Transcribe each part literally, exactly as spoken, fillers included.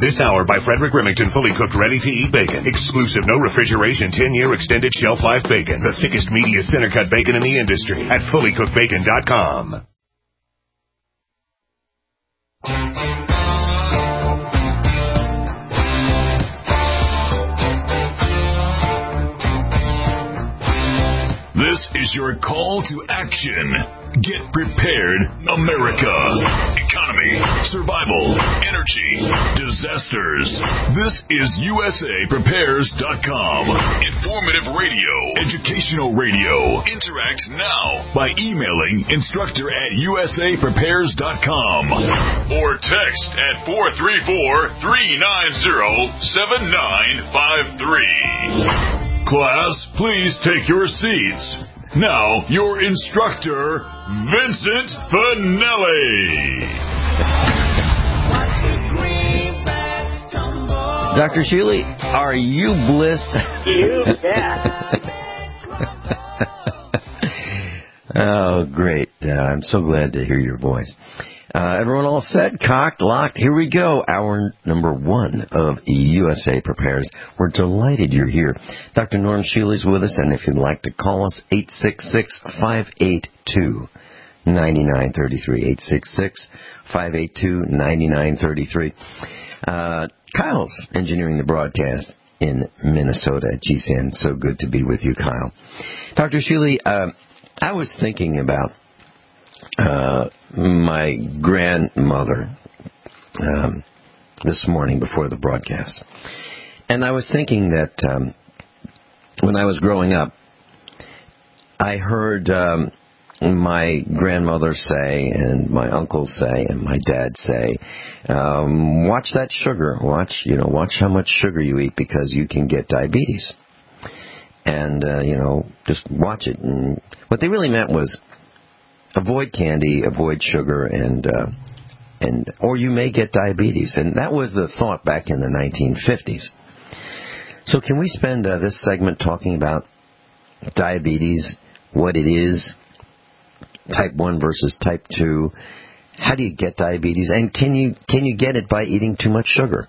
This hour by Frederick Remington, fully cooked, ready-to-eat bacon. Exclusive, no refrigeration, ten-year extended shelf life bacon. The thickest, meatiest, center-cut bacon in the industry at fully cooked bacon dot com. This is your call to action. Get prepared, America. Economy, survival, energy, disasters. This is U S A Prepares dot com. Informative radio, educational radio. Interact now by emailing instructor at U S A Prepares dot com or text at four three four, three nine zero, seven nine five three. Class, please take your seats. Now, your instructor, Vincent Finelli. Doctor Shuley, are you blissed? You bet. Oh, great. Uh, I'm so glad to hear your voice. Uh, everyone all set, cocked, locked? Here we go. Hour number one of U S A Prepares. We're delighted you're here. Doctor Norm Shuley's with us, and if you'd like to call us, eight six six, five eight two, nine nine three three, eight six six, five eight two, nine nine three three. Uh, Kyle's engineering the broadcast in Minnesota at G C N. So good to be with you, Kyle. Doctor Shuley, uh, I was thinking about Uh, my grandmother um, this morning before the broadcast. And I was thinking that um, when I was growing up, I heard um, my grandmother say and my uncle say and my dad say, um, watch that sugar, watch, you know, watch how much sugar you eat because you can get diabetes. And, uh, you know, just watch it. And what they really meant was, avoid candy, avoid sugar, and uh, and or you may get diabetes. And that was the thought back in the nineteen fifties. So can we spend uh, this segment talking about diabetes, what it is, type one versus type two, how do you get diabetes, and can you can you get it by eating too much sugar?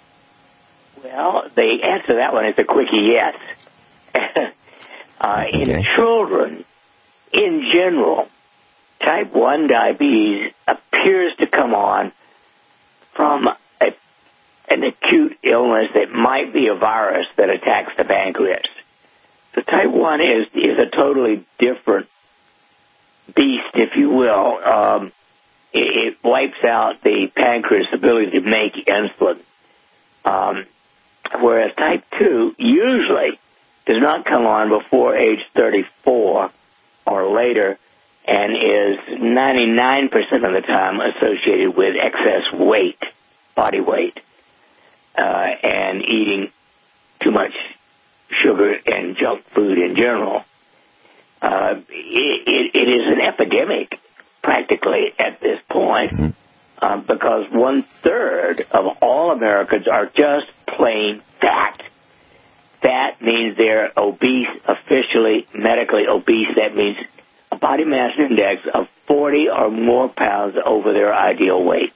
Well, the answer to that one is a quickie yes. uh, Okay. In children, in general, type one diabetes appears to come on from a, an acute illness that might be a virus that attacks the pancreas. So type one is, is a totally different beast, if you will. Um, it, it wipes out the pancreas' ability to make insulin. Um, whereas type two usually does not come on before age thirty-four or later, and is ninety-nine percent of the time associated with excess weight, body weight, uh, and eating too much sugar and junk food in general. Uh, it, it, it is an epidemic, practically, at this point, mm-hmm. uh, because one-third of all Americans are just plain fat. Fat means they're obese, officially, medically obese. That means a body mass index of forty or more pounds over their ideal weight.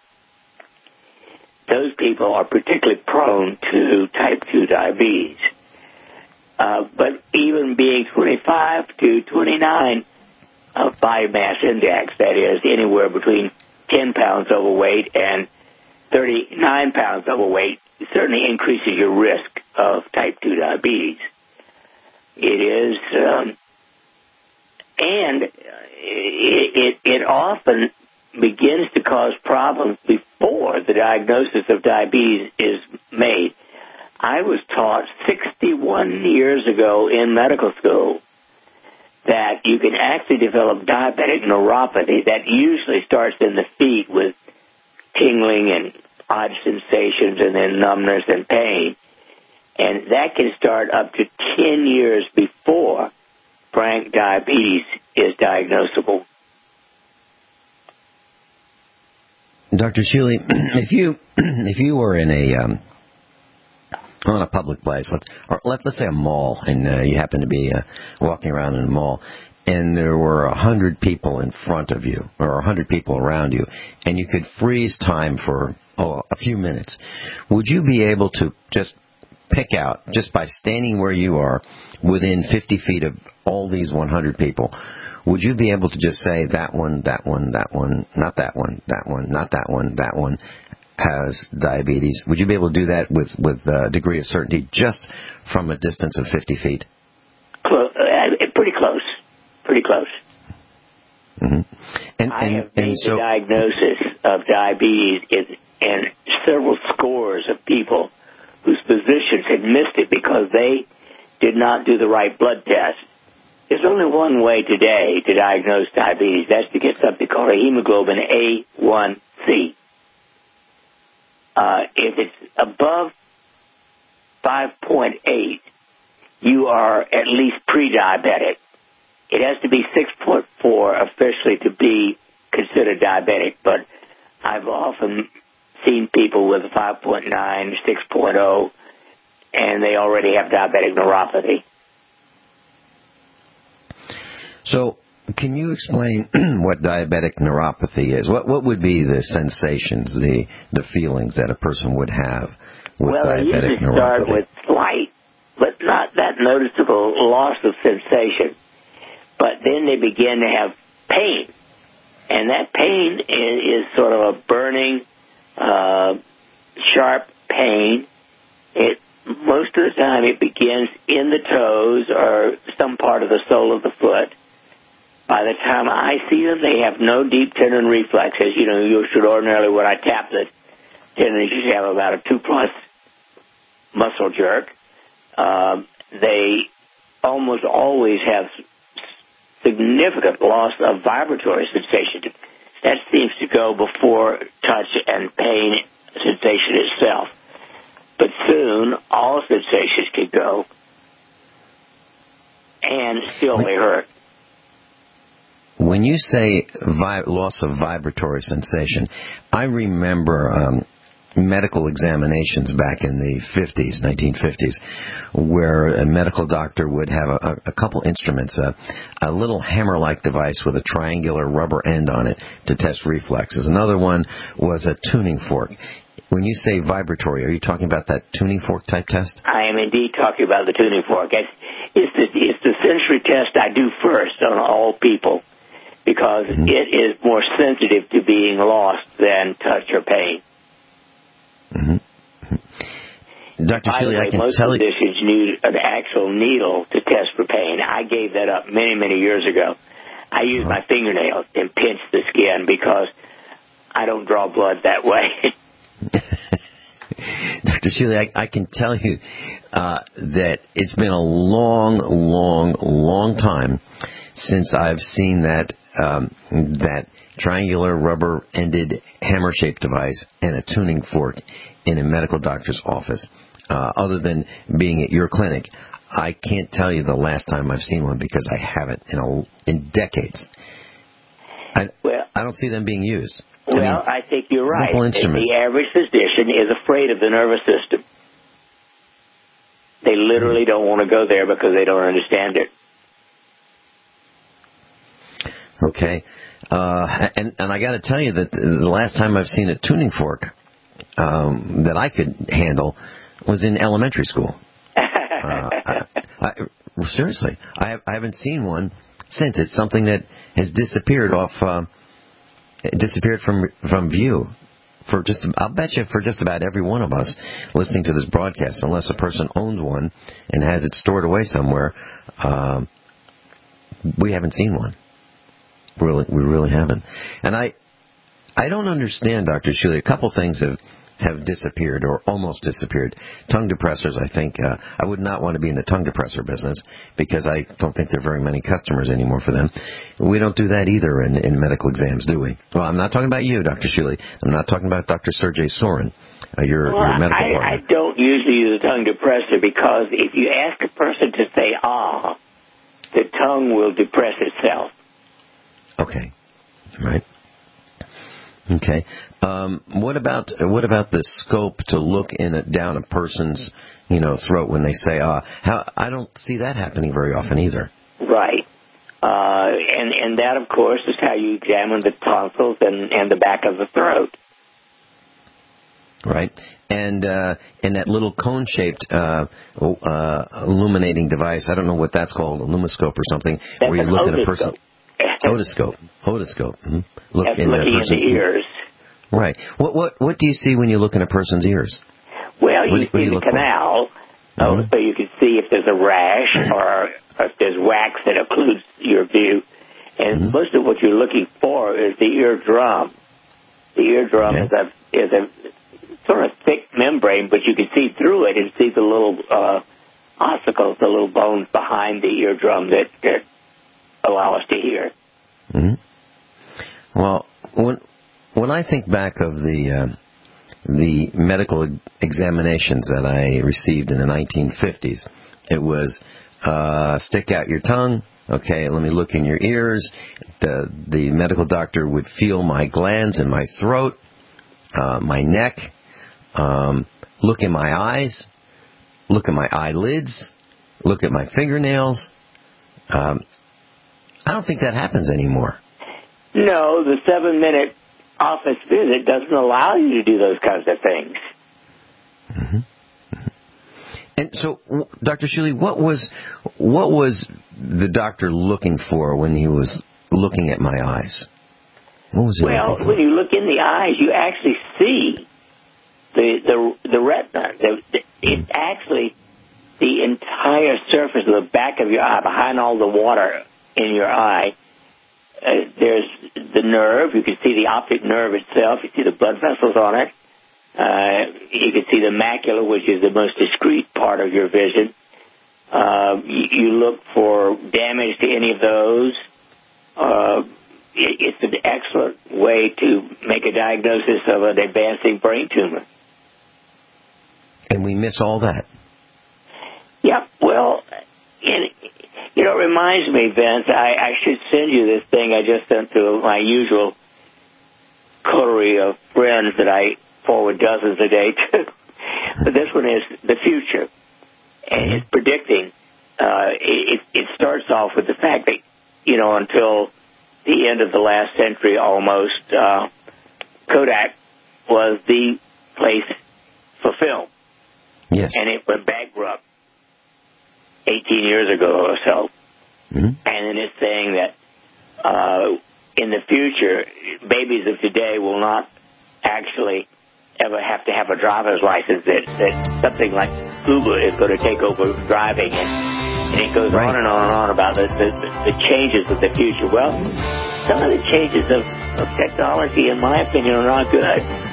Those people are particularly prone to type two diabetes. Uh, but even being twenty-five to twenty-nine of body mass index, that is anywhere between ten pounds overweight and thirty-nine pounds overweight, certainly increases your risk of type two diabetes. It is... Um, And it, it, it often begins to cause problems before the diagnosis of diabetes is made. I was taught sixty-one years ago in medical school that you can actually develop diabetic neuropathy that usually starts in the feet with tingling and odd sensations and then numbness and pain. And that can start up to ten years before frank diabetes is diagnosable. Doctor Shuley, if you if you were in a um, on a public place, let's or let, let's say a mall, and uh, you happen to be uh, walking around in a mall, and there were a hundred people in front of you, or a hundred people around you, and you could freeze time for oh, a few minutes, would you be able to just pick out, just by standing where you are, within fifty feet of all these one hundred people, would you be able to just say, that one, that one, that one, not that one, that one, not that one, that one has diabetes? Would you be able to do that with, with a degree of certainty just from a distance of fifty feet? Close, uh, pretty close. Pretty close. Mm-hmm. And, I and, have made and so, the diagnosis of diabetes in, in several scores of people whose physicians had missed it because they did not do the right blood test. There's only one way today to diagnose diabetes. That's to get something called a hemoglobin A one C. Uh, if it's above five point eight, you are at least pre-diabetic. It has to be six point four officially to be considered diabetic, but I've often seen people with five point nine, six point oh, and they already have diabetic neuropathy. So, can you explain what diabetic neuropathy is? What what would be the sensations, the the feelings that a person would have with well, diabetic they usually neuropathy? start with slight, but not that noticeable loss of sensation. But then they begin to have pain, and that pain is, is sort of a burning, uh, sharp pain. It most of the time it begins in the toes or some part of the sole of the foot. By the time I see them, they have no deep tendon reflexes. You know, you should ordinarily, when I tap the tendons, you should have about a two-plus muscle jerk. Um, they almost always have significant loss of vibratory sensation. That seems to go before touch and pain sensation itself. But soon, all sensations can go, and still they hurt. When you say vi- loss of vibratory sensation, I remember um, medical examinations back in the fifties, nineteen fifties, where a medical doctor would have a, a couple instruments, a, a little hammer-like device with a triangular rubber end on it to test reflexes. Another one was a tuning fork. When you say vibratory, are you talking about that tuning fork type test? I am indeed talking about the tuning fork. It's, it's, the, it's the sensory test I do first on all people, because mm-hmm. it is more sensitive to being lost than touch or pain. Mm-hmm. Doctor By Seeley, the way, I can most tell you... physicians need an actual needle to test for pain. I gave that up many, many years ago. I use uh-huh. my fingernails and pinch the skin because I don't draw blood that way. Doctor Seeley, I, I can tell you uh, that it's been a long, long, long time since I've seen that um, that triangular rubber-ended hammer-shaped device and a tuning fork in a medical doctor's office. Uh, other than being at your clinic, I can't tell you the last time I've seen one because I haven't in a, in decades. I, well, I don't see them being used. Well, I, mean, I think you're right. Instruments. The average physician is afraid of the nervous system. They literally don't want to go there because they don't understand it. Okay. Uh, and, and I got to tell you that the last time I've seen a tuning fork um, that I could handle was in elementary school. uh, I, I, seriously, I, have, I haven't seen one since. It's something that has disappeared off... Uh, It disappeared from from view for just, I'll bet you for just about every one of us listening to this broadcast, unless a person owns one and has it stored away somewhere. Um, we haven't seen one. Really, we really haven't. And I, I don't understand, Doctor Seeley. A couple things have have disappeared or almost disappeared. Tongue depressors, I think. Uh, I would not want to be in the tongue depressor business because I don't think there are very many customers anymore for them. We don't do that either in, in medical exams, do we? Well, I'm not talking about you, Doctor Seeley. I'm not talking about Doctor Sergey Sorin, uh, your, well, your medical I, partner. I don't usually use a tongue depressor because if you ask a person to say ah, the tongue will depress itself. Okay. Right. Okay. Um, what about what about the scope to look in a, down a person's, you know, throat when they say ah? How I don't see that happening very often either. Right. Uh, and, and that, of course, is how you examine the tonsils and, and the back of the throat. Right. And uh, and that little cone-shaped uh, uh, illuminating device, I don't know what that's called, a lumiscope or something, That's where you an look at a otoscope. person. Otoscope. Otoscope. Mm-hmm. Look That's in looking a at person's the ears. Right. What what what do you see when you look in a person's ears? Well, What you do- what do see you the look for? canal, Mhm. uh, so you can see if there's a rash or, or if there's wax that occludes your view. And Mhm. most of what you're looking for is the eardrum. The eardrum Okay. is a is a sort of thick membrane, but you can see through it and see the little uh, ossicles, the little bones behind the eardrum that, that allow us to hear. Mm-hmm. Well, when when I think back of the uh, the medical examinations that I received in the nineteen fifties, it was uh, stick out your tongue. Okay, let me look in your ears. The the medical doctor would feel my glands in my throat, uh, my neck, um, look in my eyes, look at my eyelids, look at my fingernails. Um, I don't think that happens anymore. No, the seven-minute office visit doesn't allow you to do those kinds of things. Mm-hmm. And so, Doctor Shealy, what was what was the doctor looking for when he was looking at my eyes? What was he Well, looking for? when you look in the eyes, you actually see the the the retina. The, the, it's actually the entire surface of the back of your eye, behind all the water in your eye. Uh, there's the nerve. You can see the optic nerve itself. You see the blood vessels on it. Uh, you can see the macula, which is the most discrete part of your vision. Uh, you, you look for damage to any of those. Uh, it, it's an excellent way to make a diagnosis of an advancing brain tumor. And we miss all that. Yeah, well, it, you know, it reminds me, Vince, I, I should send you this thing I just sent to my usual coterie of friends that I forward dozens a day to. But this one is the future. And it's predicting. Uh, it, it starts off with the fact that, you know, until the end of the last century almost, uh, Kodak was the place for film. Yes. And it went bankrupt eighteen years ago or so. Mm-hmm. And then it's saying that uh, in the future, babies of today will not actually ever have to have a driver's license, that, that something like Uber is going to take over driving, and, and it goes Right. on and on and on about the, the, the changes of the future. Well, some of the changes of, of technology, in my opinion, are not good.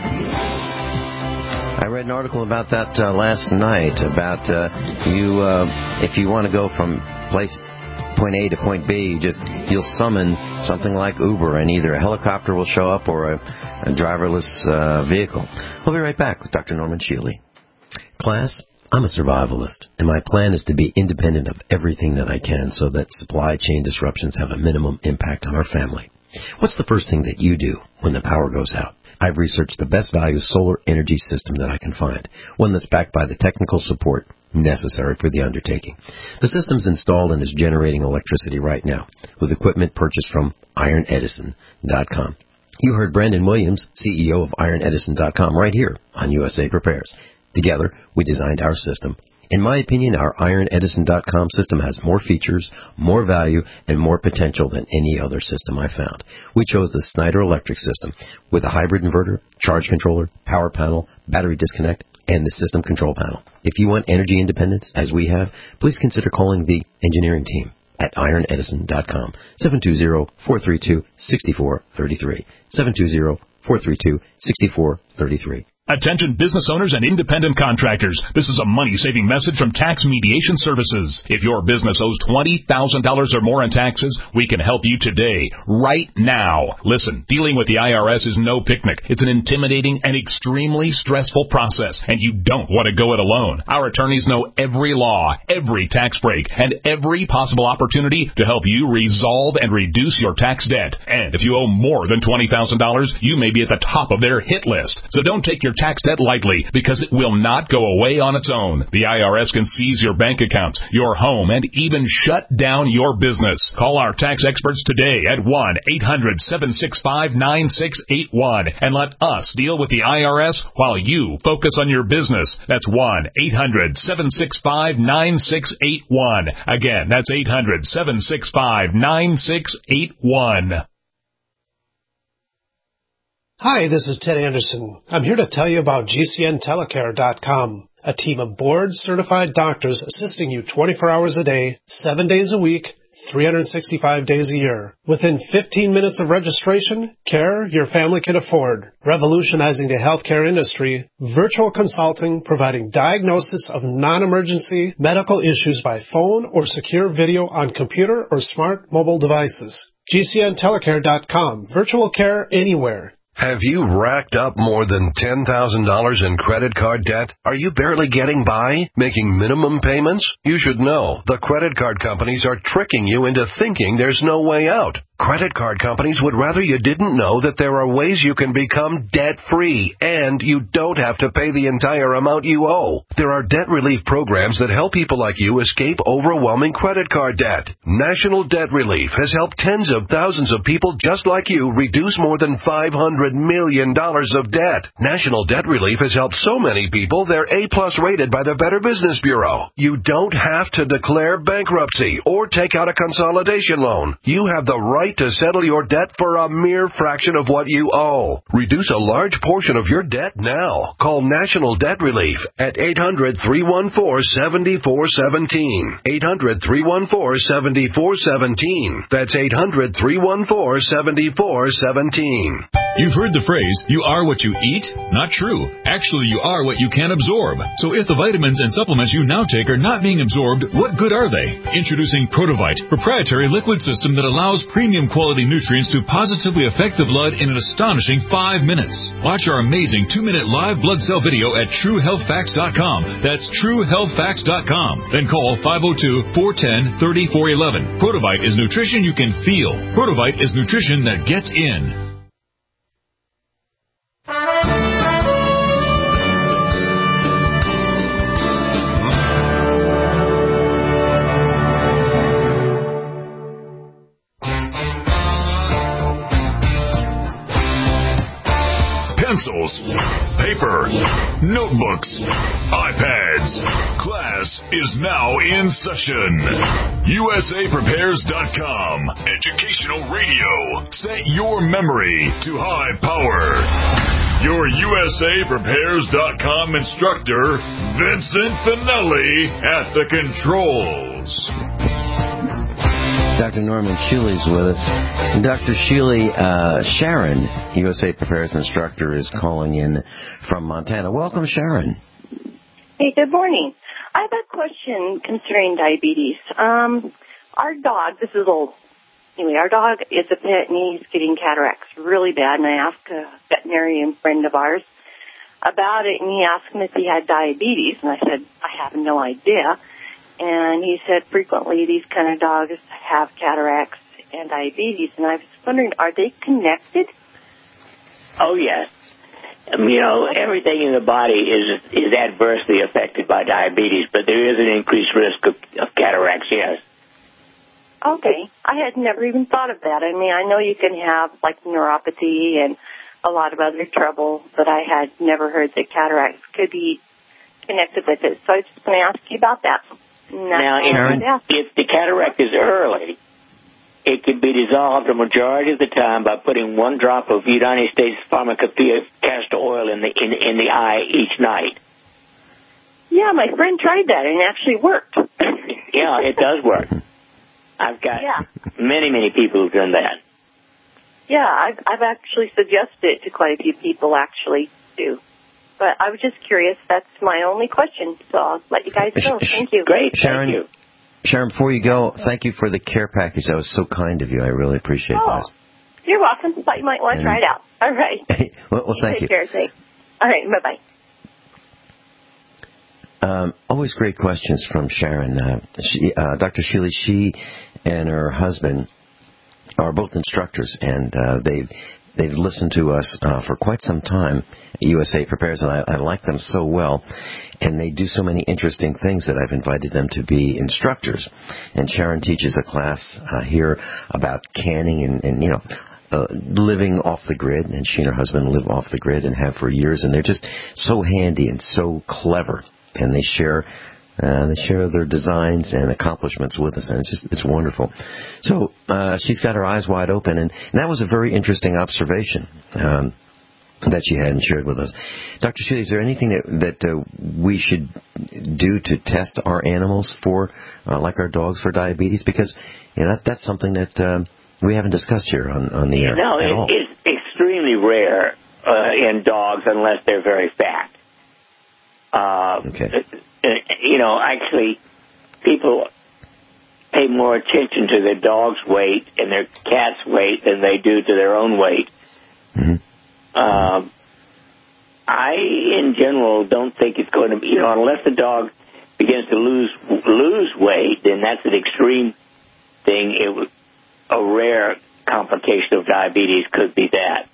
I read an article about that uh, last night, about uh, you, uh, if you want to go from place point A to point B, you just you'll summon something like Uber, and either a helicopter will show up or a, a driverless uh, vehicle. We'll be right back with Doctor Norman Shealy. Class, I'm a survivalist, and my plan is to be independent of everything that I can so that supply chain disruptions have a minimum impact on our family. What's the first thing that you do when the power goes out? I've researched the best value solar energy system that I can find, one that's backed by the technical support necessary for the undertaking. The system's installed and is generating electricity right now with equipment purchased from Iron Edison dot com. You heard Brandon Williams, C E O of Iron Edison dot com, right here on U S A Prepares. Together, we designed our system. In my opinion, our Iron Edison dot com system has more features, more value, and more potential than any other system I found. We chose the Snyder Electric system with a hybrid inverter, charge controller, power panel, battery disconnect, and the system control panel. If you want energy independence, as we have, please consider calling the engineering team at Iron Edison dot com, seven two zero, four three two, six four three three, seven two zero, four three two, six four three three. Attention business owners and independent contractors. This is a money-saving message from Tax Mediation Services. If your business owes twenty thousand dollars or more in taxes, we can help you today, right now. Listen, dealing with the I R S is no picnic. It's an intimidating and extremely stressful process, and you don't want to go it alone. Our attorneys know every law, every tax break, and every possible opportunity to help you resolve and reduce your tax debt. And if you owe more than twenty thousand dollars, you may be at the top of their hit list. So don't take your tax debt lightly because it will not go away on its own. The I R S can seize your bank accounts, your home, and even shut down your business. Call our tax experts today at one eight hundred seven six five nine six eight one and let us deal with the I R S while you focus on your business. That's one eight hundred seven six five nine six eight one. Again, that's eight hundred seven six five nine six eight one. Hi, this is Ted Anderson. I'm here to tell you about G C N telecare dot com, a team of board-certified doctors assisting you twenty-four hours a day, seven days a week, three hundred sixty-five days a year. Within fifteen minutes of registration, care your family can afford. Revolutionizing the healthcare industry, virtual consulting providing diagnosis of non-emergency medical issues by phone or secure video on computer or smart mobile devices. G C N telecare dot com. Virtual care anywhere. Have you racked up more than ten thousand dollars in credit card debt? Are you barely getting by, making minimum payments? You should know the credit card companies are tricking you into thinking there's no way out. Credit card companies would rather you didn't know that there are ways you can become debt-free, and you don't have to pay the entire amount you owe. There are debt relief programs that help people like you escape overwhelming credit card debt. National Debt Relief has helped tens of thousands of people just like you reduce more than five hundred million dollars of debt. National Debt Relief has helped so many people they're A-plus rated by the Better Business Bureau. You don't have to declare bankruptcy or take out a consolidation loan. You have the right to settle your debt for a mere fraction of what you owe. Reduce a large portion of your debt now. Call National Debt Relief at eight hundred, three one four, seven four one seven. eight hundred, three one four, seven four one seven. That's eight hundred, three one four, seven four one seven. You've heard the phrase, you are what you eat? Not true. Actually, you are what you can absorb. So if the vitamins and supplements you now take are not being absorbed, what good are they? Introducing Protovite, proprietary liquid system that allows premium quality nutrients to positively affect the blood in an astonishing five minutes. Watch our amazing two-minute live blood cell video at true health facts dot com. That's true health facts dot com. Then call five oh two, four one oh, three four one one. Protovite is nutrition you can feel. Protovite is nutrition that gets in. Pencils, paper, notebooks, iPads. Class is now in session. U S A Prepares dot com. Educational radio. Set your memory to high power. Your U S A Prepares dot com instructor, Vincent Finelli, at the controls. Doctor Norman Shealy's with us. And Doctor Shealy, uh, Sharon, U S A Prepares instructor, is calling in from Montana. Welcome, Sharon. Hey, good morning. I have a question concerning diabetes. Um, our dog, this is old. Anyway, our dog is a pit and he's getting cataracts really bad. And I asked a veterinarian friend of ours about it, and he asked him if he had diabetes. And I said, I have no idea. And he said frequently these kind of dogs have cataracts and diabetes. And I was wondering, are they connected? Oh, yes. Um, you know, everything in the body is is adversely affected by diabetes, but there is an increased risk of, of cataracts, yes. Okay. I had never even thought of that. I mean, I know you can have, like, neuropathy and a lot of other trouble, but I had never heard that cataracts could be connected with it. So I was just going to ask you about that. Now, if, if the cataract is early, it can be dissolved a majority of the time by putting one drop of United States Pharmacopoeia castor oil in the in, in the eye each night. Yeah, my friend tried that and it actually worked. Yeah, it does work. I've got yeah. many, many people who've done that. Yeah, I've, I've actually suggested it to quite a few people actually do. But I was just curious. That's my only question, so I'll let you guys know. Thank you. Great. Sharon, Thank you. Sharon, before you go, thank you for the care package. That was so kind of you. I really appreciate oh, that. You're welcome. Thought you might want to try it out. All right. well, well, thank Take you. Care, thanks. All right, bye-bye. Um, always great questions from Sharon. Uh, she, uh, Doctor Shealy, she and her husband are both instructors, and uh, they've they've listened to us uh, for quite some time. U S A Prepares, and I, I like them so well. And they do so many interesting things that I've invited them to be instructors. And Sharon teaches a class uh, here about canning and, and you know, uh, living off the grid. And she and her husband live off the grid and have for years. And they're just so handy and so clever. And they share uh, they share their designs and accomplishments with us. And it's just it's wonderful. So uh, she's got her eyes wide open. And, and that was a very interesting observation. Um, that she hadn't shared with us. Doctor Shealy, is there anything that, that uh, we should do to test our animals for, uh, like our dogs, for diabetes? Because you know, that, that's something that um, we haven't discussed here on, on the air no, at it, all. it's extremely rare uh, in dogs unless they're very fat. Uh, okay. You know, actually, people pay more attention to their dog's weight and their cat's weight than they do to their own weight. Mm-hmm. Um, I, in general, don't think it's going to be, you know, unless the dog begins to lose lose weight, then that's an extreme thing. It would, a rare complication of diabetes could be that.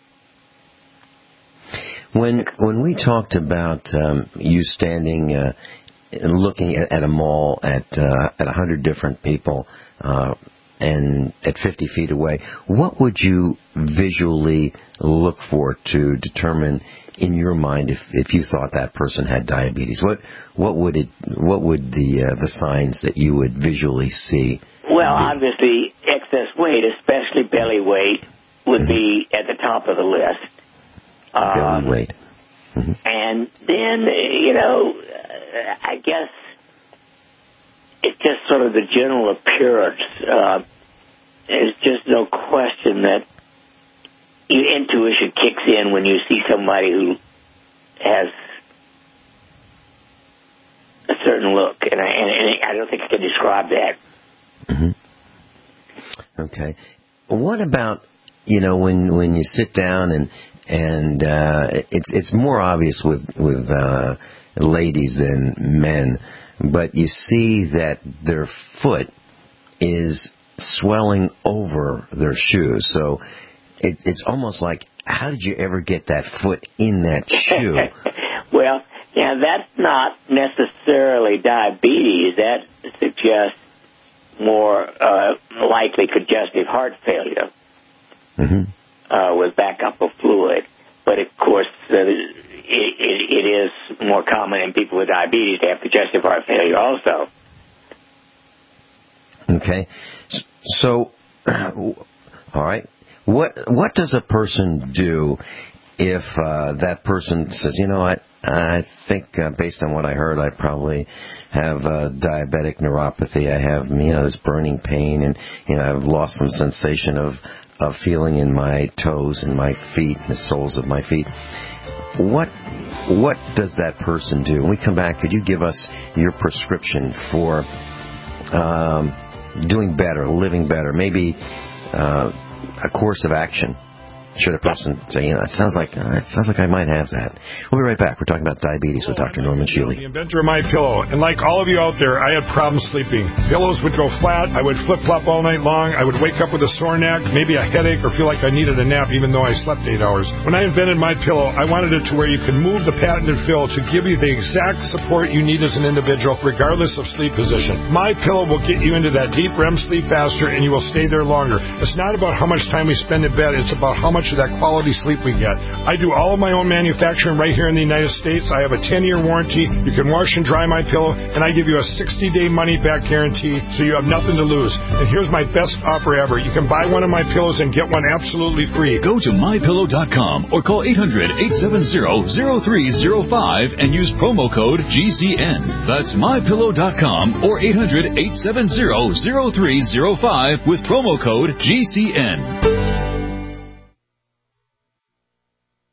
When when we talked about um, you standing uh, and looking at, at a mall at uh, at a hundred different people. Uh, and at fifty feet away, what would you visually look for to determine in your mind if, if you thought that person had diabetes? What what would it what would the uh, the signs that you would visually see? Well, be? Obviously, excess weight, especially belly weight, would mm-hmm. be at the top of the list. Belly um, weight. Mm-hmm. And then, you know, I guess it's just sort of the general appearance. Uh, there's just no question that your intuition kicks in when you see somebody who has a certain look, and I, and, and I don't think I can describe that. Mm-hmm. Okay. What about, you know, when when you sit down and and uh, it, it's more obvious with with uh, ladies than men, but you see that their foot is swelling over their shoes. So it, it's almost like, how did you ever get that foot in that shoe? Well, yeah, that's not necessarily diabetes. That suggests more uh, likely congestive heart failure mm-hmm. uh, with backup of fluid. But, of course, uh, it, it, it is more common in people with diabetes to have congestive heart failure also. Okay. So, all right. What what does a person do if uh, that person says, you know what, I think uh, based on what I heard, I probably have uh, diabetic neuropathy. I have, you know, this burning pain, and you know, I've lost some sensation of of feeling in my toes and my feet, the soles of my feet. What what does that person do? When we come back, could you give us your prescription for um, doing better, living better, maybe uh, a course of action? Should a person say, you know, it sounds like uh, it sounds like I might have that. We'll be right back. We're talking about diabetes with Doctor Norman Shealy. The inventor of MyPillow, and like all of you out there, I had problems sleeping. Pillows would go flat. I would flip-flop all night long. I would wake up with a sore neck, maybe a headache, or feel like I needed a nap even though I slept eight hours. When I invented MyPillow, I wanted it to where you can move the patented fill to give you the exact support you need as an individual, regardless of sleep position. MyPillow will get you into that deep R E M sleep faster, and you will stay there longer. It's not about how much time we spend in bed. It's about how much of that quality sleep we get. I do all of my own manufacturing right here in the United States. I have a ten-year warranty. You can wash and dry my pillow, and I give you a sixty-day money-back guarantee, so you have nothing to lose. And here's my best offer ever. You can buy one of my pillows and get one absolutely free. Go to my pillow dot com or call eight hundred, eight seven zero, zero three zero five and use promo code G C N. That's my pillow dot com or eight hundred, eight seven zero, zero three zero five with promo code G C N.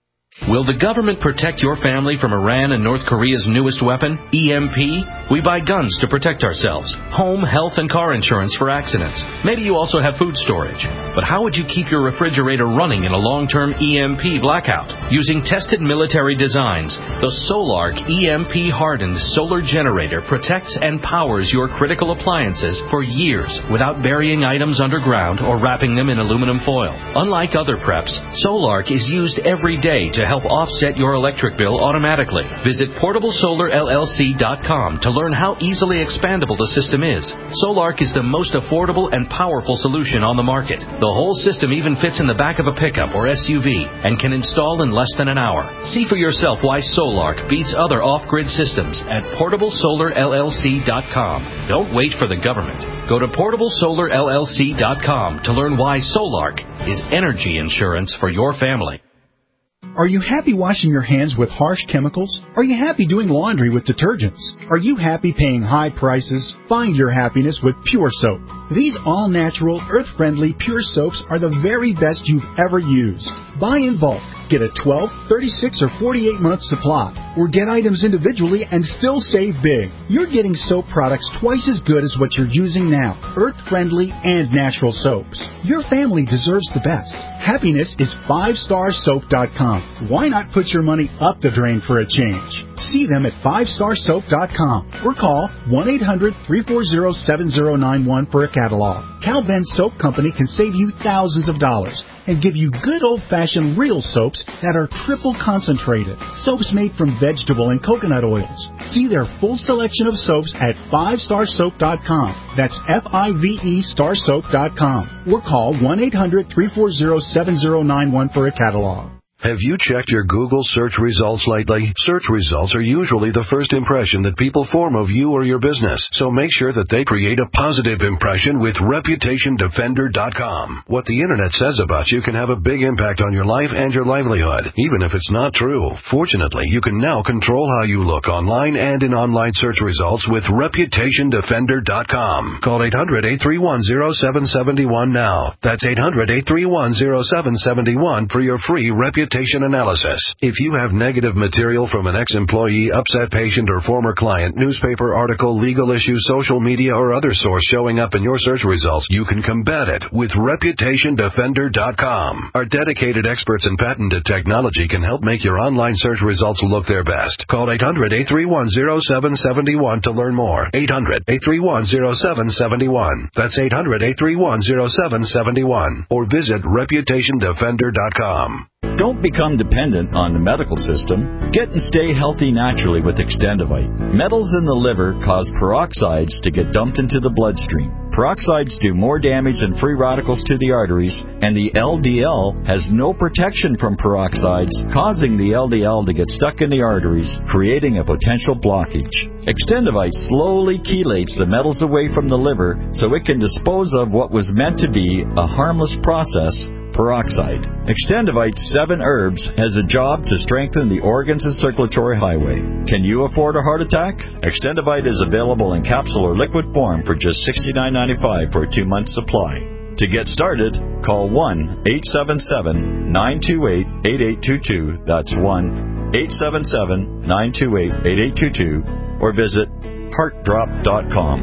Will the government protect your family from Iran and North Korea's newest weapon, E M P? We buy guns to protect ourselves, home, health, and car insurance for accidents. Maybe you also have food storage. But how would you keep your refrigerator running in a long-term E M P blackout? Using tested military designs, the Solark E M P-hardened solar generator protects and powers your critical appliances for years without burying items underground or wrapping them in aluminum foil. Unlike other preps, Solark is used every day to help offset your electric bill automatically. Visit portable solar L L C dot com to learn how easily expandable the system is. Solark is the most affordable and powerful solution on the market. The whole system even fits in the back of a pickup or S U V and can install in less than an hour. See for yourself why Solark beats other off-grid systems at portable solar L L C dot com. Don't wait for the government. Go to portable solar L L C dot com to learn why Solark is energy insurance for your family. Are you happy washing your hands with harsh chemicals? Are you happy doing laundry with detergents? Are you happy paying high prices? Find your happiness with Pure Soap. These all-natural, earth-friendly Pure Soaps are the very best you've ever used. Buy in bulk. Get a twelve, thirty-six, or forty-eight month supply. Or get items individually and still save big. You're getting soap products twice as good as what you're using now. Earth-friendly and natural soaps. Your family deserves the best. Happiness is five star soap dot com. Why not put your money up the drain for a change? See them at five star soap dot com or call one eight hundred, three four zero, seven zero nine one for a catalog. Cal Ben Soap Company can save you thousands of dollars and give you good old-fashioned real soaps that are triple concentrated. Soaps made from vegetable and coconut oils. See their full selection of soaps at five star soap dot com. That's F I V E star soap dot com. Or call one eight hundred, three four zero, seven zero nine one for a catalog. Have you checked your Google search results lately? Search results are usually the first impression that people form of you or your business, so make sure that they create a positive impression with reputation defender dot com. What the Internet says about you can have a big impact on your life and your livelihood, even if it's not true. Fortunately, you can now control how you look online and in online search results with reputation defender dot com. Call eight hundred, eight three one, zero seven seven one now. That's eight hundred, eight three one, zero seven seven one for your free reputation analysis. If you have negative material from an ex-employee, upset patient, or former client, newspaper article, legal issue, social media, or other source showing up in your search results, you can combat it with reputation defender dot com. Our dedicated experts in patented technology can help make your online search results look their best. Call eight hundred, eight three one, zero seven seven one to learn more. eight hundred, eight three one, zero seven seven one. That's eight hundred, eight three one, zero seven seven one. Or visit reputation defender dot com. Don't become dependent on the medical system. Get and stay healthy naturally with Extendivite. Metals in the liver cause peroxides to get dumped into the bloodstream. Peroxides do more damage than free radicals to the arteries, and the L D L has no protection from peroxides, causing the L D L to get stuck in the arteries, creating a potential blockage. Extendivite slowly chelates the metals away from the liver so it can dispose of what was meant to be a harmless process, peroxide. Extendivite seven herbs has a job to strengthen the organs and circulatory highway. Can you afford a heart attack? Extendivite is available in capsule or liquid form for just sixty-nine ninety-five for a two-month supply. To get started, call one eight seven seven, nine two eight, eight eight two two. That's one eight seven seven, nine two eight, eight eight two two. Or visit heart drop dot com.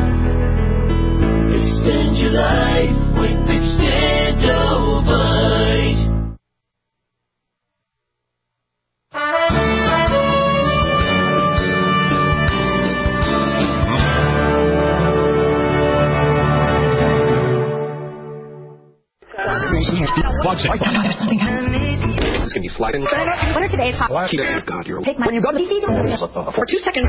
Extend your life with Extendovite. It's gonna be sliding. What are today's hot? Well, God, you're Take my when you go to the for two seconds.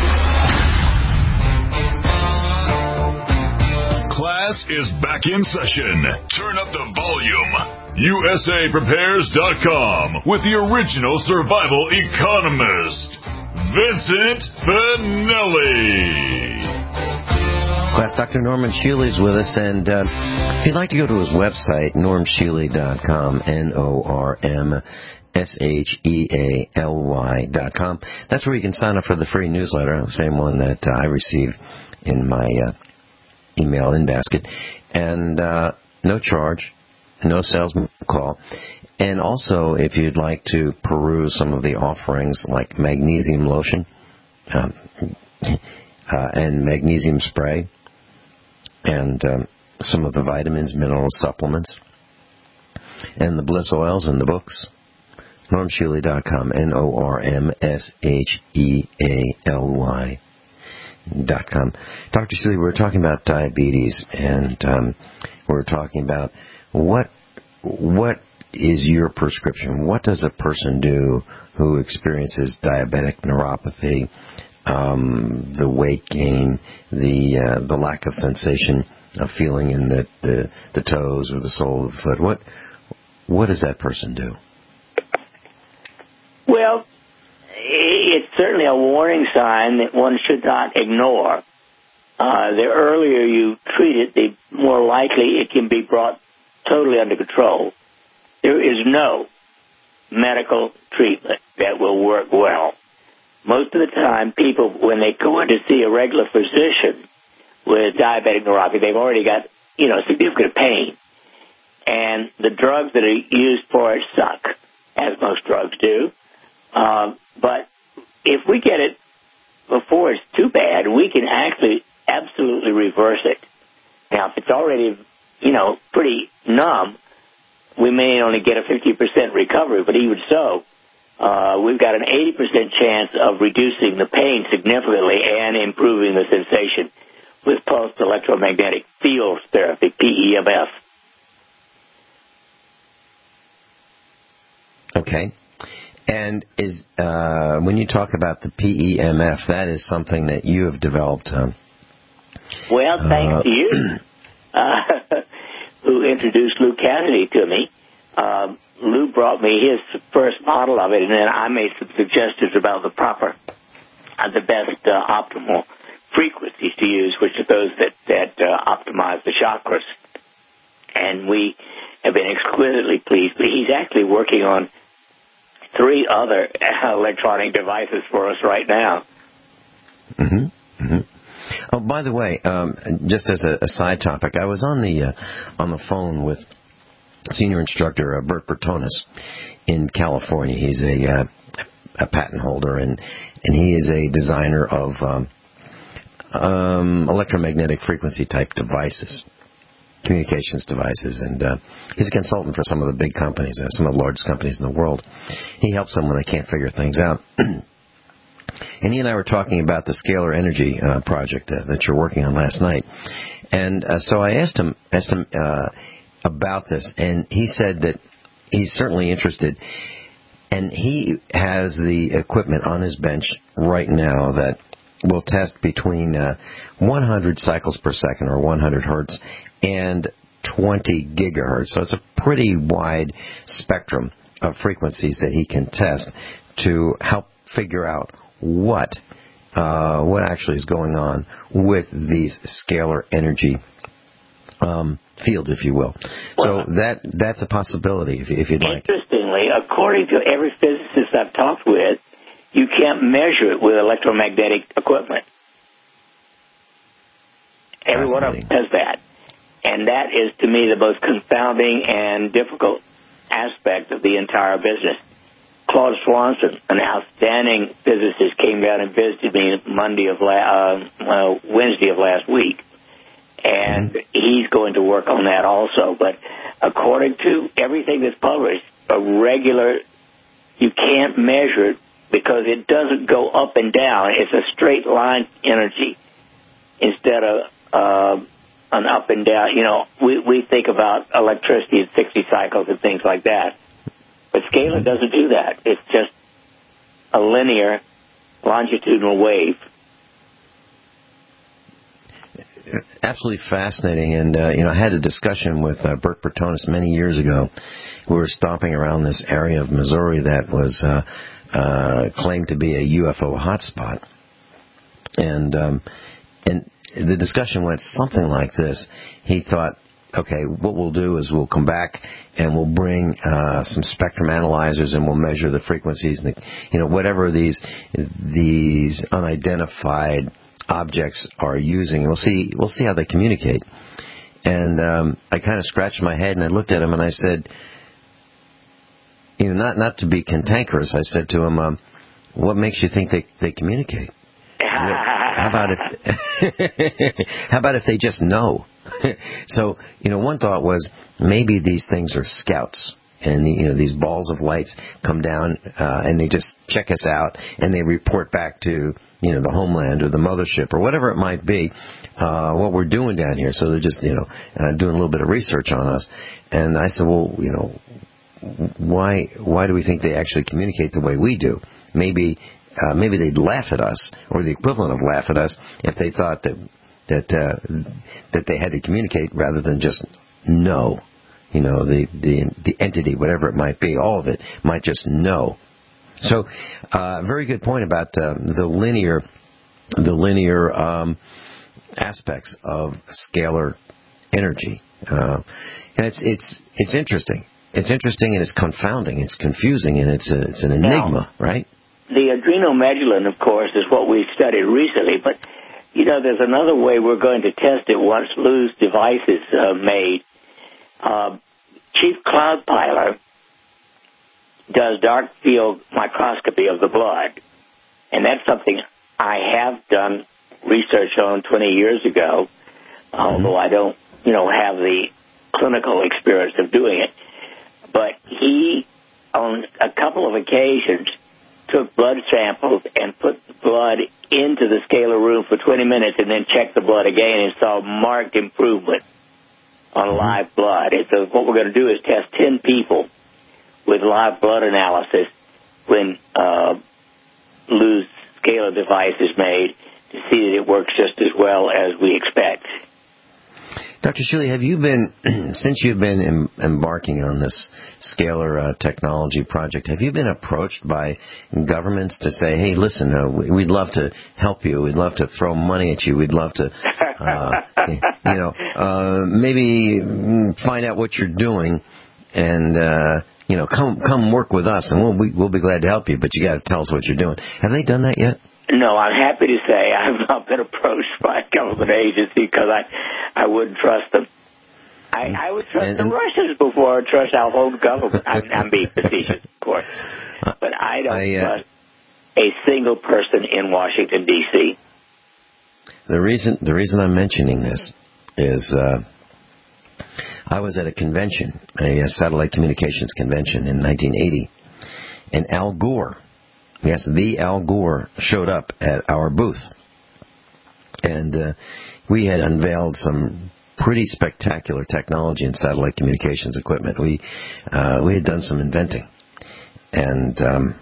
Class is back in session. Turn up the volume. U S A prepares dot com with the original survival economist, Vincent Finelli. Class, Doctor Norman Shealy is with us, and uh, if you'd like to go to his website, norm shealy dot com, N O R M S H E A L Y dot com, that's where you can sign up for the free newsletter, the same one that uh, I receive in my uh, email in basket, and uh, no charge. no salesman call. And also, if you'd like to peruse some of the offerings like magnesium lotion um, uh, and magnesium spray and um, some of the vitamins, mineral supplements, and the bliss oils and the books, norm shuley dot com, N O R M S H E A L Y dot com. Doctor Shuley, we were talking about diabetes, and um, we were talking about what what is your prescription? What does a person do who experiences diabetic neuropathy, um, the weight gain, the uh, the lack of sensation of feeling in the, the the toes or the sole of the foot? What what does that person do? Well, it's certainly a warning sign that one should not ignore. Uh, the earlier you treat it, the more likely it can be brought totally under control. There is no medical treatment that will work well. Most of the time, people, when they go in to see a regular physician with diabetic neuropathy, they've already got, you know, significant pain. And the drugs that are used for it suck, as most drugs do. Um, but if we get it before it's too bad, we can actually absolutely reverse it. Now, if it's already, you know, pretty numb, we may only get a fifty percent recovery, but even so, uh, we've got an eighty percent chance of reducing the pain significantly and improving the sensation with pulsed electromagnetic field therapy, P E M F. Okay. And is uh, when you talk about the P E M F, that is something that you have developed. Um, well, thanks uh, to you, uh, who introduced Lou Cassidy to me. Uh, Lou brought me his first model of it, and then I made some suggestions about the proper, uh, the best uh, optimal frequencies to use, which are those that, that uh, optimize the chakras. And we have been exquisitely pleased. But he's actually working on three other electronic devices for us right now. Mm-hmm. Mm-hmm. Oh, by the way, um, just as a, a side topic, I was on the uh, on the phone with senior instructor uh, Bert Bertonis in California. He's a uh, a patent holder, and and he is a designer of um, um, electromagnetic frequency type devices, communications devices, and uh, he's a consultant for some of the big companies, uh, some of the largest companies in the world. He helps them when they can't figure things out. And he and I were talking about the Scalar Energy uh, project uh, that you're working on last night. And uh, so I asked him, asked him uh, about this, and he said that he's certainly interested. And he has the equipment on his bench right now that will test between uh, one hundred cycles per second, or one hundred hertz, and twenty gigahertz. So it's a pretty wide spectrum of frequencies that he can test to help figure out what uh, what actually is going on with these scalar energy um, fields, if you will. So that that's a possibility, if, if you'd like. Interestingly, according to every physicist I've talked with, you can't measure it with electromagnetic equipment. Every one of them does that. And that is, to me, the most confounding and difficult aspect of the entire business. Claude Swanson, an outstanding physicist, came down and visited me Monday of la- uh, well, Wednesday of last week, and he's going to work on that also. But according to everything that's published, a regular, you can't measure it because it doesn't go up and down. It's a straight line energy instead of uh, an up and down. You know, we we think about electricity at sixty cycles and things like that. But Scalar doesn't do that. It's just a linear, longitudinal wave. Absolutely fascinating. And, uh, you know, I had a discussion with uh, Bert Bertonis many years ago. We were stomping around this area of Missouri that was uh, uh, claimed to be a U F O hotspot. And, um, and the discussion went something like this. He thought, okay, what we'll do is we'll come back and we'll bring uh, some spectrum analyzers and we'll measure the frequencies and the, you know, whatever these these unidentified objects are using. We'll see we'll see how they communicate. And um, I kind of scratched my head and I looked at him and I said, you know, not not to be cantankerous, I said to him, um, what makes you think they, they communicate? How about if how about if they just know? So, you know, one thought was maybe these things are scouts. And, you know, these balls of lights come down uh, and they just check us out and they report back to, you know, the homeland or the mothership or whatever it might be, uh, what we're doing down here. So they're just, you know, uh, doing a little bit of research on us. And I said, well, you know, why why do we think they actually communicate the way we do? Maybe uh, maybe they'd laugh at us, or the equivalent of laugh at us, if they thought that that uh, that they had to communicate rather than just know. You know, the, the the entity, whatever it might be, all of it might just know. So, uh, very good point about uh, the linear, the linear um, aspects of scalar energy, uh, and it's it's it's interesting. It's interesting and it's confounding. It's confusing and it's a, it's an enigma, now, right? The adrenomedullin, of course, is what we studied recently, but you know, there's another way we're going to test it once Lou's device is uh, made. Uh, Chief Cloudpiler does dark field microscopy of the blood, and that's something I have done research on twenty years ago, mm-hmm. although I don't, you know, have the clinical experience of doing it. But he, on a couple of occasions, took blood samples and put the blood into the scalar room for twenty minutes and then checked the blood again and saw marked improvement on live blood. And so what we're going to do is test ten people with live blood analysis when uh, Lou's scalar device is made to see that it works just as well as we expect. Doctor Shuley, have you been, since you've been em- embarking on this scalar uh, technology project, have you been approached by governments to say, hey, listen, uh, we'd love to help you, we'd love to throw money at you, we'd love to, uh, you know, uh, maybe find out what you're doing and, uh, you know, come come work with us and we'll be, we'll be glad to help you, but you got to tell us what you're doing. Have they done that yet? No, I'm happy to say I've not been approached by a government agency because I, I wouldn't trust them. I, I would trust and, the Russians before I trust our own government. I'm, I'm being facetious, of course. But I don't I, uh, trust a single person in Washington, D C The reason, the reason I'm mentioning this is uh, I was at a convention, a, a satellite communications convention in nineteen eighty, and Al Gore, yes, the Al Gore showed up at our booth. And uh, we had unveiled some pretty spectacular technology in satellite communications equipment. We uh, we had done some inventing. And um,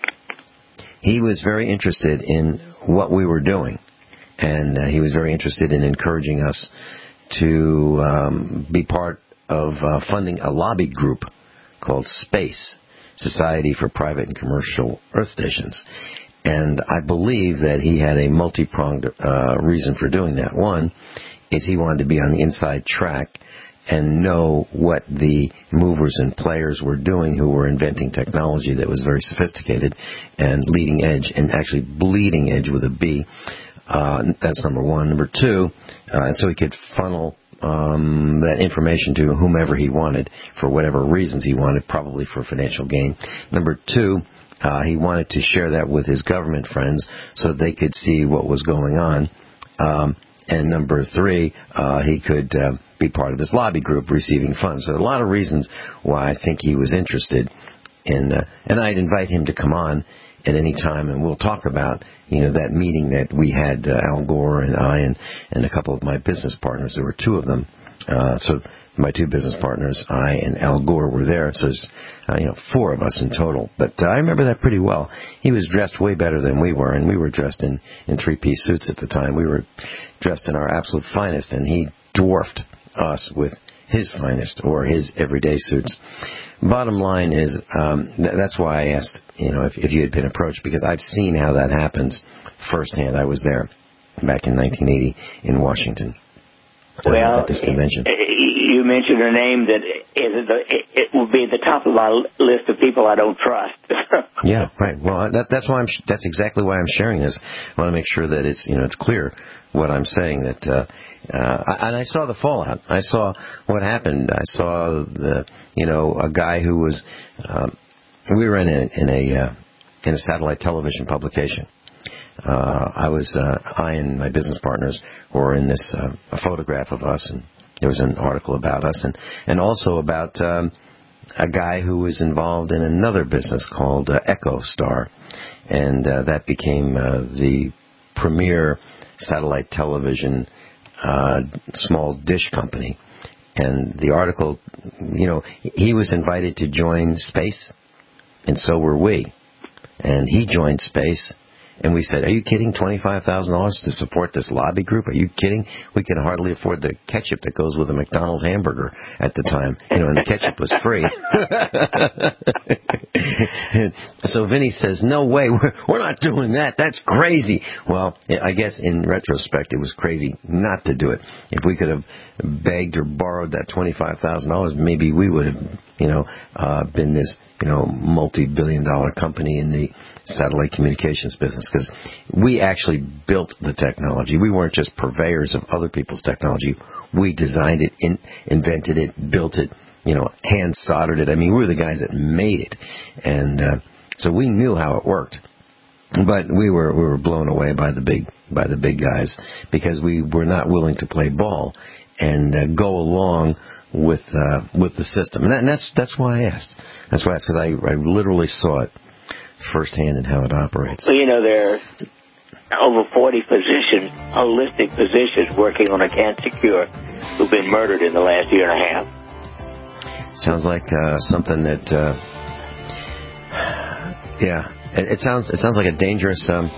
he was very interested in what we were doing. And uh, he was very interested in encouraging us to um, be part of uh, funding a lobby group called SPACE, Society for Private and Commercial Earth Stations. And I believe that he had a multi-pronged uh, reason for doing that. One is he wanted to be on the inside track and know what the movers and players were doing who were inventing technology that was very sophisticated and leading edge, and actually bleeding edge with a B. Uh, that's number one. Number two, uh, so he could funnel Um, that information to whomever he wanted for whatever reasons he wanted, probably for financial gain. Number two, uh, he wanted to share that with his government friends so they could see what was going on. Um, and number three, uh, he could uh, be part of this lobby group receiving funds. So a lot of reasons why I think he was interested in, uh, and I'd invite him to come on at any time, and we'll talk about, you know, that meeting that we had, uh, Al Gore and I and, and a couple of my business partners. There were two of them. Uh, so my two business partners, I and Al Gore, were there. So there's, uh, you know, four of us in total. But uh, I remember that pretty well. He was dressed way better than we were, and we were dressed in, in three-piece suits at the time. We were dressed in our absolute finest, and he dwarfed us with his finest or his everyday suits. Bottom line is, um, th- that's why I asked, you know, if, if you had been approached, because I've seen how that happens firsthand. I was there back in nineteen eighty in Washington. uh, well, at this convention. You mentioned a name that is the, it will be at the top of my list of people I don't trust. Yeah, right. Well, that, that's why I'm. That's exactly why I'm sharing this. I want to make sure that it's you know it's clear what I'm saying. That uh, uh, and I saw the fallout. I saw what happened. I saw the you know a guy who was. Uh, we were in a in a uh, in a satellite television publication. Uh, I was uh, I and my business partners were in this uh, a photograph of us, and there was an article about us, and and also about. Um, a guy who was involved in another business called uh, EchoStar, and uh, that became uh, the premier satellite television uh, small dish company. And the article, you know, he was invited to join Space, and so were we. And he joined Space, and we said, are you kidding, twenty-five thousand dollars to support this lobby group? Are you kidding? We can hardly afford the ketchup that goes with a McDonald's hamburger at the time. You know, and the ketchup was free. So Vinny says, no way, we're, we're not doing that. That's crazy. Well, I guess in retrospect, it was crazy not to do it. If we could have begged or borrowed that twenty-five thousand dollars, maybe we would have, you know, uh, been this, you know, multi-billion dollar company in the satellite communications business, because we actually built the technology. We weren't just purveyors of other people's technology. We designed it, in, invented it, built it, you know, hand soldered it. I mean, we were the guys that made it, and uh, so we knew how it worked. But we were we were blown away by the big by the big guys, because we were not willing to play ball and uh, go along with uh, with the system, and, that, and that's that's why I asked. That's why I asked, because I, I literally saw it firsthand in how it operates. Well, you know, there are over forty physicians, holistic physicians, working on a cancer cure who've been murdered in the last year and a half. Sounds like uh, something that, uh, yeah, it, it sounds it sounds like a dangerous. Um,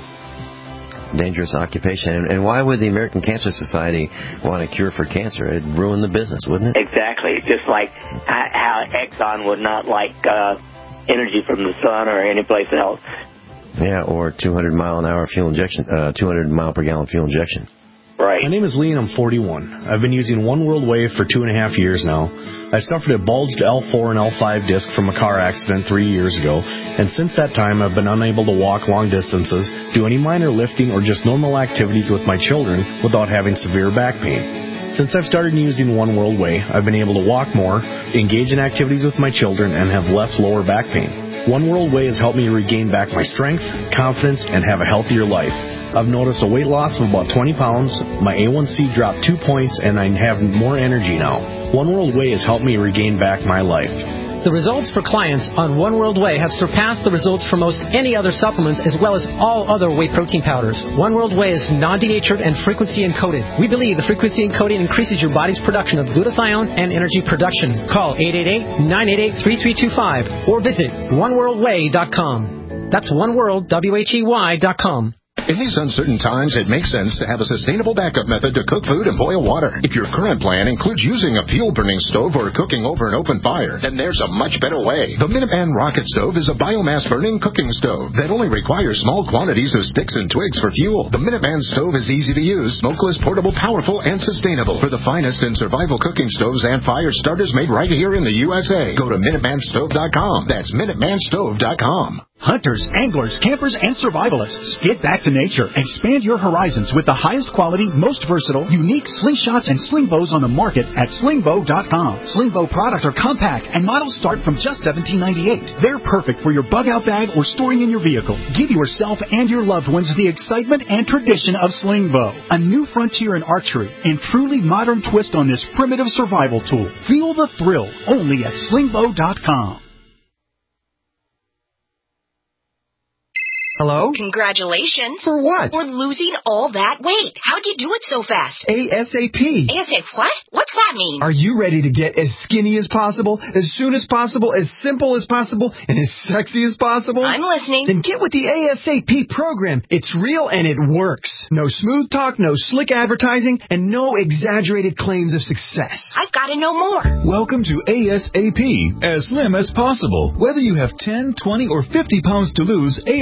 Dangerous occupation. And, and why would the American Cancer Society want a cure for cancer? It'd ruin the business, wouldn't it? Exactly. Just like how Exxon would not like uh, energy from the sun or any place else. Yeah, or two hundred mile an hour fuel injection, uh, two hundred mile per gallon fuel injection. Right. My name is Lee, and I'm forty-one. I've been using One World Wave for two and a half years now. I suffered a bulged L four and L five disc from a car accident three years ago, and since that time I've been unable to walk long distances, do any minor lifting, or just normal activities with my children without having severe back pain. Since I've started using One World Way, I've been able to walk more, engage in activities with my children, and have less lower back pain. One World Way has helped me regain back my strength, confidence, and have a healthier life. I've noticed a weight loss of about twenty pounds, my A one C dropped two points, and I have more energy now. One World Way has helped me regain back my life. The results for clients on One World Way have surpassed the results for most any other supplements, as well as all other whey protein powders. One World Way is non-denatured and frequency encoded. We believe the frequency encoding increases your body's production of glutathione and energy production. Call eight eight eight, nine eight eight, three three two five or visit one world way dot com. That's one world, W H E Y dot com. In these uncertain times, it makes sense to have a sustainable backup method to cook food and boil water. If your current plan includes using a fuel-burning stove or cooking over an open fire, then there's a much better way. The Minuteman Rocket Stove is a biomass-burning cooking stove that only requires small quantities of sticks and twigs for fuel. The Minuteman Stove is easy to use, smokeless, portable, powerful, and sustainable. For the finest in survival cooking stoves and fire starters made right here in the U S A, go to Minuteman Stove dot com. That's Minuteman Stove dot com. Hunters, anglers, campers, and survivalists. Get back to nature. Expand your horizons with the highest quality, most versatile, unique slingshots and sling bows on the market at sling bow dot com. Sling bow products are compact and models start from just seventeen ninety-eight. They're perfect for your bug-out bag or storing in your vehicle. Give yourself and your loved ones the excitement and tradition of sling bow. A new frontier in archery and truly modern twist on this primitive survival tool. Feel the thrill only at sling bow dot com. Hello? Congratulations. For what? For losing all that weight. How'd you do it so fast? ASAP. ASAP what? What's that mean? Are you ready to get as skinny as possible, as soon as possible, as simple as possible, and as sexy as possible? I'm listening. Then get with the ASAP program. It's real and it works. No smooth talk, no slick advertising, and no exaggerated claims of success. I've got to know more. Welcome to ASAP, as slim as possible. Whether you have ten, twenty, or fifty pounds to lose, ASAP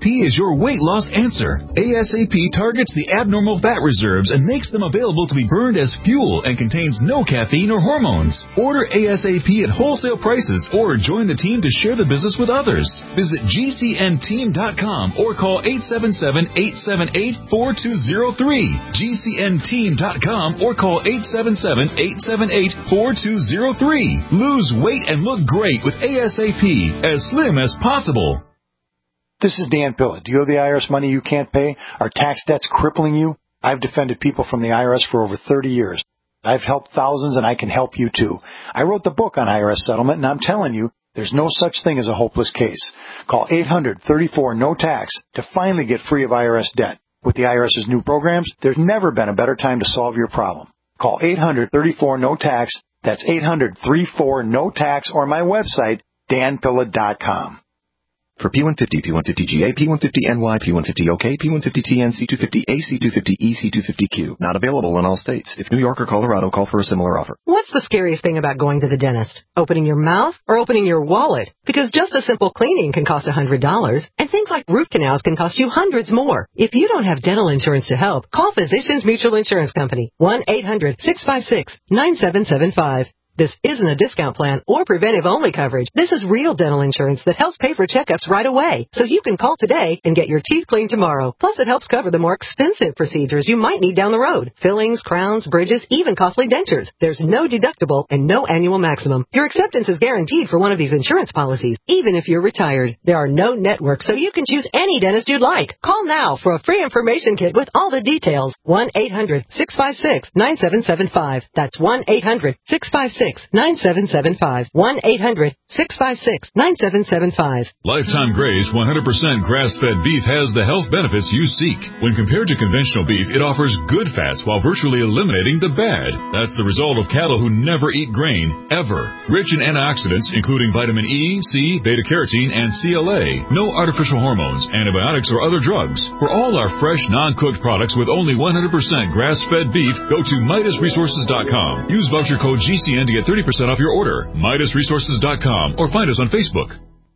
P is your weight loss answer. ASAP targets the abnormal fat reserves and makes them available to be burned as fuel and contains no caffeine or hormones. Order ASAP at wholesale prices or join the team to share the business with others. Visit G C N team dot com or call eight seven seven, eight seven eight, four two zero three. G C N team dot com or call eight seven seven, eight seven eight, four two zero three. Lose weight and look great with ASAP, as slim as possible. This is Dan Pilla. Do you owe the I R S money you can't pay? Are tax debts crippling you? I've defended people from the I R S for over thirty years. I've helped thousands, and I can help you too. I wrote the book on I R S settlement, and I'm telling you, there's no such thing as a hopeless case. Call eight hundred, thirty-four, no tax to finally get free of I R S debt. With the IRS's new programs, there's never been a better time to solve your problem. Call eight hundred, thirty-four, no tax. That's eight hundred, thirty-four, no tax, or my website, dan pilla dot com. For P one fifty, P one fifty G A, P one fifty N Y, P one fifty O K, P one fifty T N, C two fifty A, C two fifty E, C two fifty Q. Not available in all states. If New York or Colorado, call for a similar offer. What's the scariest thing about going to the dentist? Opening your mouth or opening your wallet? Because just a simple cleaning can cost one hundred dollars, and things like root canals can cost you hundreds more. If you don't have dental insurance to help, call Physicians Mutual Insurance Company, one eight hundred, six five six, nine seven seven five. This isn't a discount plan or preventive-only coverage. This is real dental insurance that helps pay for checkups right away. So you can call today and get your teeth cleaned tomorrow. Plus, it helps cover the more expensive procedures you might need down the road. Fillings, crowns, bridges, even costly dentures. There's no deductible and no annual maximum. Your acceptance is guaranteed for one of these insurance policies, even if you're retired. There are no networks, so you can choose any dentist you'd like. Call now for a free information kit with all the details. one eight hundred, six five six, nine seven seven five. That's one eight hundred, six five six, nine seven seven five. one eight hundred, six five six, nine seven seven five. Lifetime Graze one hundred percent grass-fed beef has the health benefits you seek. When compared to conventional beef, it offers good fats while virtually eliminating the bad. That's the result of cattle who never eat grain, ever. Rich in antioxidants, including vitamin E, C, beta-carotene, and C L A. No artificial hormones, antibiotics, or other drugs. For all our fresh, non-cooked products with only one hundred percent grass-fed beef, go to Midas Resources dot com. Use voucher code G C N to get thirty percent off your order. Midas Resources dot com or find us on Facebook.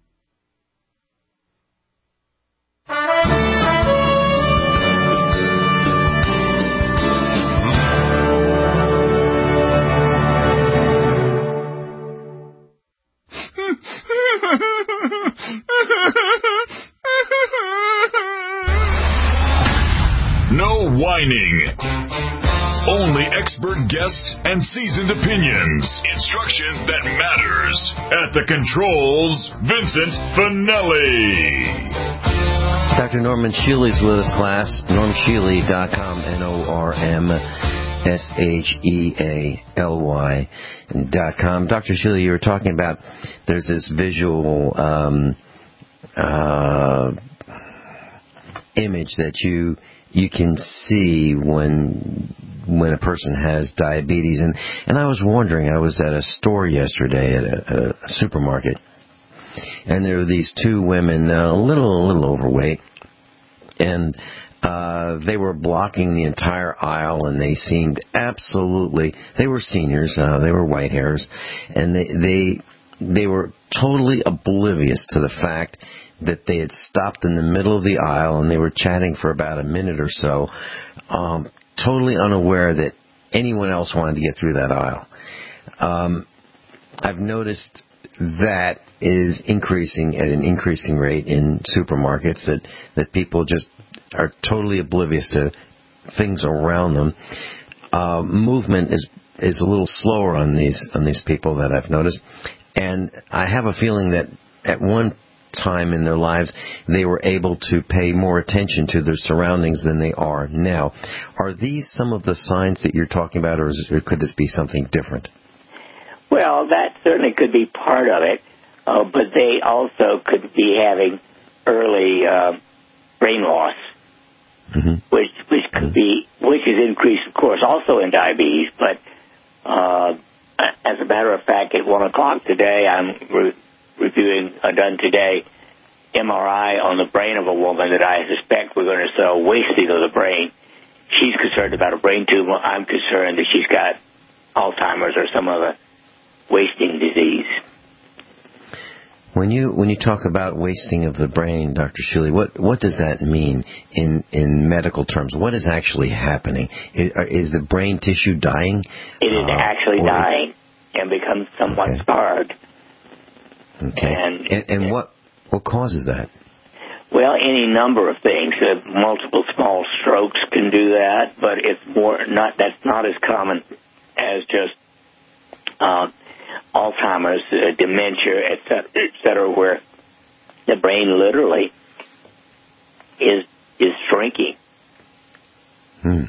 No whining. Only expert guests and seasoned opinions. Instruction that matters. At the controls, Vincent Finelli. Doctor Norman Shealy's with us, class. norm shealy dot com, N O R M S H E A L Y dot com. Doctor Shealy, you were talking about there's this visual um, uh, image that you you can see when when a person has diabetes. And, and I was wondering, I was at a store yesterday at a, a supermarket, and there were these two women, uh, a little a little overweight, and uh, they were blocking the entire aisle, and they seemed absolutely, they were seniors, uh, they were white hairs, and they, they they were totally oblivious to the fact that they had stopped in the middle of the aisle and they were chatting for about a minute or so, um, totally unaware that anyone else wanted to get through that aisle. Um, I've noticed that is increasing at an increasing rate in supermarkets, that, that people just are totally oblivious to things around them. Uh, movement is is a little slower on these on these people that I've noticed, and I have a feeling that at one time in their lives they were able to pay more attention to their surroundings than they are now. Are these some of the signs that you're talking about, or, is, or could this be something different? Well, that certainly could be part of it, uh, but they also could be having early uh, brain loss, mm-hmm. which which could mm-hmm. be which is increased, of course, also in diabetes. But uh, as a matter of fact, at one o'clock today, I'm re- reviewing uh, done today M R I on the brain of a woman that I suspect we're going to sell wasting of the brain. She's concerned about a brain tumor. I'm concerned that she's got Alzheimer's or some other wasting disease. When you when you talk about wasting of the brain, Doctor Shuley, what what does that mean in in medical terms? What is actually happening? Is, is the brain tissue dying? It is uh, actually dying it, and becomes somewhat okay. scarred. Okay. And, and, and what what causes that? Well, any number of things. Uh, multiple small strokes can do that, but it's more not. That's not as common as just uh, Alzheimer's, uh, dementia, et cetera, et cetera, where the brain literally is is shrinking. Hmm.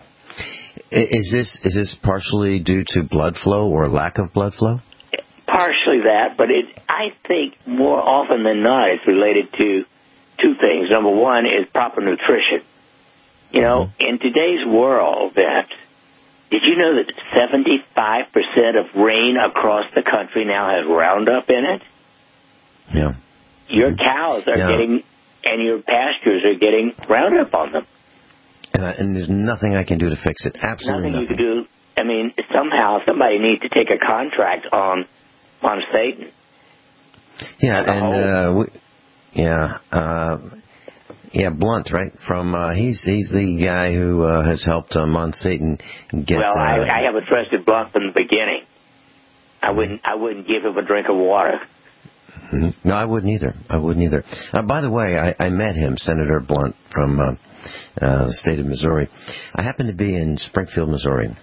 Is this is this partially due to blood flow or lack of blood flow? Partially that, but it I think more often than not it's related to two things. Number one is proper nutrition. You know, mm-hmm. in today's world, that did you know that seventy-five percent of rain across the country now has Roundup in it? Yeah. Your cows are yeah. getting, and your pastures are getting Roundup on them. And, I, and there's nothing I can do to fix it. Absolutely nothing. Nothing you can do. I mean, somehow somebody needs to take a contract on on Satan. Yeah, and uh, we, yeah, uh, yeah, Blunt, right? From uh, he's he's the guy who uh, has helped uh, Monsatan get. Well, I, uh, I haven't trusted Blunt from the beginning. I wouldn't I wouldn't give him a drink of water. No, I wouldn't either. I wouldn't either. Uh, by the way, I, I met him, Senator Blunt, from uh, uh, the state of Missouri. I happened to be in Springfield, Missouri,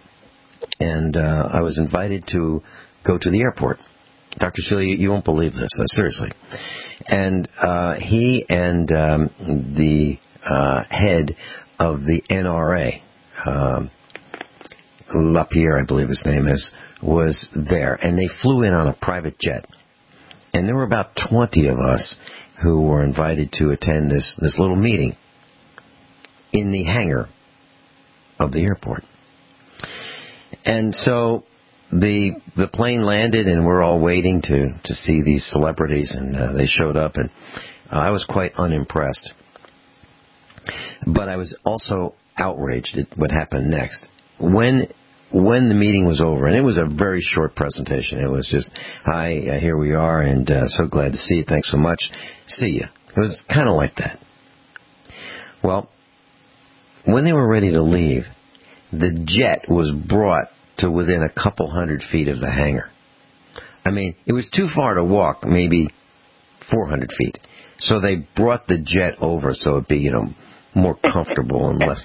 and uh, I was invited to go to the airport. Doctor Shuley, you, you won't believe this, uh, seriously. And uh, he and um, the uh, head of the N R A, um, LaPierre, I believe his name is, was there. And they flew in on a private jet. And there were about twenty of us who were invited to attend this, this little meeting in the hangar of the airport. And so the the plane landed, and we're all waiting to, to see these celebrities, and uh, they showed up, and uh, I was quite unimpressed. But I was also outraged at what happened next. When when the meeting was over, and it was a very short presentation, it was just, hi, uh, here we are, and uh, so glad to see you, thanks so much, see you. It was kind of like that. Well, when they were ready to leave, the jet was brought to within a couple hundred feet of the hangar. I mean, it was too far to walk, maybe four hundred feet. So they brought the jet over so it'd be, you know, more comfortable and less...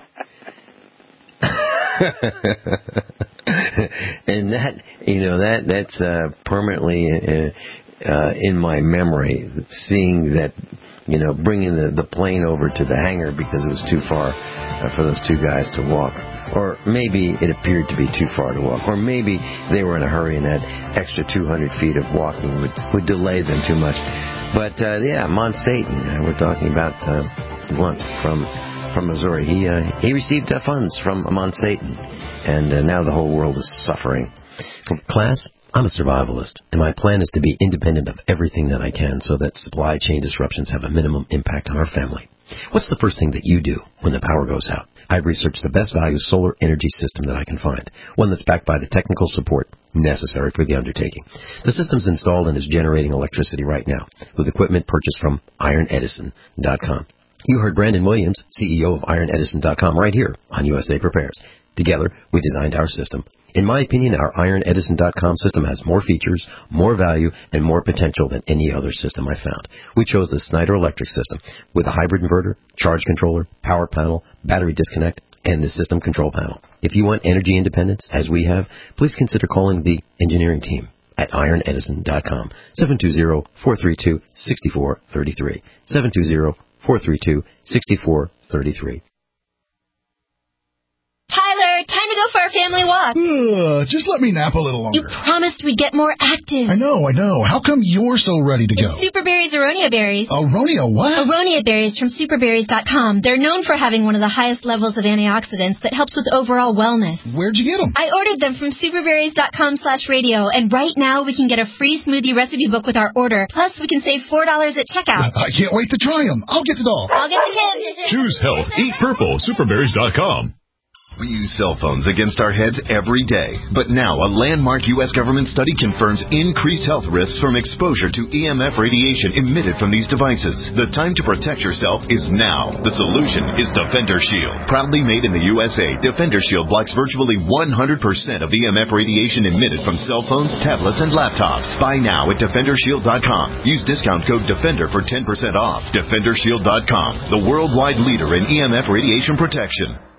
and that, you know, that that's uh, permanently uh, uh, in my memory, seeing that, you know, bringing the, the plane over to the hangar because it was too far uh, for those two guys to walk. Or maybe it appeared to be too far to walk. Or maybe they were in a hurry and that extra two hundred feet of walking would, would delay them too much. But, uh, yeah, Monsatan, uh, we're talking about uh, Blunt from... from Missouri. He uh, he received uh, funds from Monsatan, and uh, now the whole world is suffering. Class, I'm a survivalist, and my plan is to be independent of everything that I can so that supply chain disruptions have a minimum impact on our family. What's the first thing that you do when the power goes out? I've researched the best value solar energy system that I can find, one that's backed by the technical support necessary for the undertaking. The system's installed and is generating electricity right now with equipment purchased from iron edison dot com. You heard Brandon Williams, C E O of iron edison dot com, right here on U S A Prepares. Together, we designed our system. In my opinion, our iron edison dot com system has more features, more value, and more potential than any other system I found. We chose the Snyder Electric system with a hybrid inverter, charge controller, power panel, battery disconnect, and the system control panel. If you want energy independence, as we have, please consider calling the engineering team at iron edison dot com, seven two zero, four three two, six four three three, seven two zero, four three two, six four three three. Tyler, time to go for our family walk. Uh, just let me nap a little longer. You promised we'd get more active. I know, I know. How come you're so ready to go? It's Superberry's Aronia berries. Aronia what? Aronia berries from superberries dot com. They're known for having one of the highest levels of antioxidants that helps with overall wellness. Where'd you get them? I ordered them from superberries dot com slash radio, and right now we can get a free smoothie recipe book with our order. Plus, we can save four dollars at checkout. I can't wait to try them. I'll get the doll. I'll get the kids. Choose health. Eat purple. superberries dot com. We use cell phones against our heads every day. But now, a landmark U S government study confirms increased health risks from exposure to E M F radiation emitted from these devices. The time to protect yourself is now. The solution is Defender Shield. Proudly made in the U S A, Defender Shield blocks virtually one hundred percent of E M F radiation emitted from cell phones, tablets, and laptops. Buy now at Defender Shield dot com. Use discount code DEFENDER for ten percent off. Defender Shield dot com, the worldwide leader in E M F radiation protection.